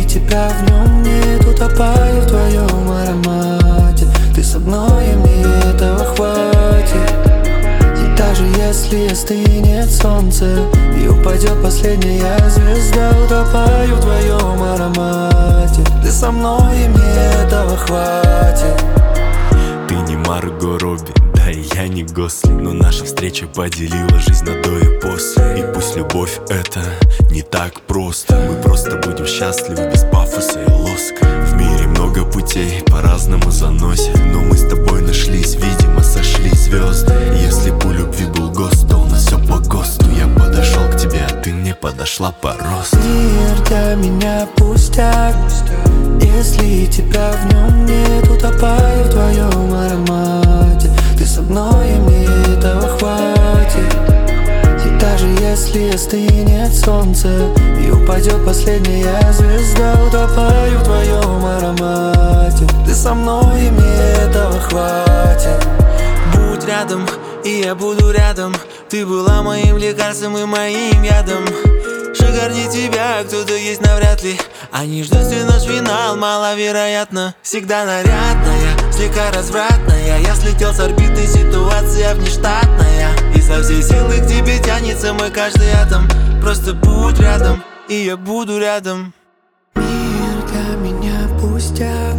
тебя в нем нет, утопаю в твоем аромате. Ты со мной, и мне этого хватит. И даже если остынет солнце и упадет последняя звезда, утопаю в твоем аромате. Ты со мной, и мне этого хватит. Ты не Марго Робби, да и я не Гослинг, но наша встреча поделила жизнь на до и после. И пусть любовь это не так просто, мы просто будем счастливы без пафоса и лоска. В мире много путей, по-разному заносит, но мы с тобой нашлись, видимо, сошли звезды. Если б у любви был ГОСТ, то у нас все по ГОСТу. Я подошел к тебе, а ты мне подошла по росту. Мир для меня пустяк, если тебя в нем нет, утопаю в твоем аромате. Ты со мной, и мне этого хватит. И даже если остынет солнце и упадет последняя звезда, утопаю в твоем аромате. Ты со мной, и мне этого хватит. Будь рядом, и я буду рядом. Ты была моим лекарством и моим ядом. Шикарней тебя кто-то есть навряд ли. Они ждут, что наш финал маловероятно. Всегда нарядная, слегка развратная. Я слетел с орбиты, ситуация внештатная. И со всей силы к тебе тянется мой каждый атом. Просто будь рядом, и я буду рядом. Мир для меня пустяк,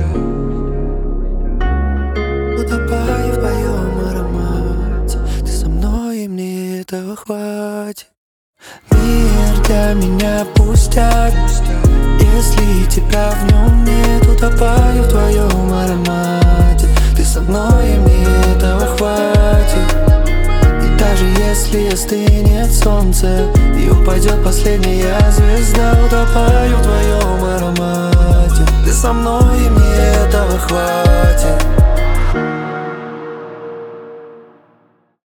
утопаю в твоем аромате. Ты со мной, и мне этого хватит. Мир для меня пустяк, если тебя в нем нет, утопаю в твоем аромате. Ты со мной, и мне этого хватит. И даже если остынет солнце и упадет последняя звезда, утопаю в твоем аромате. Ты со мной, и мне этого хватит.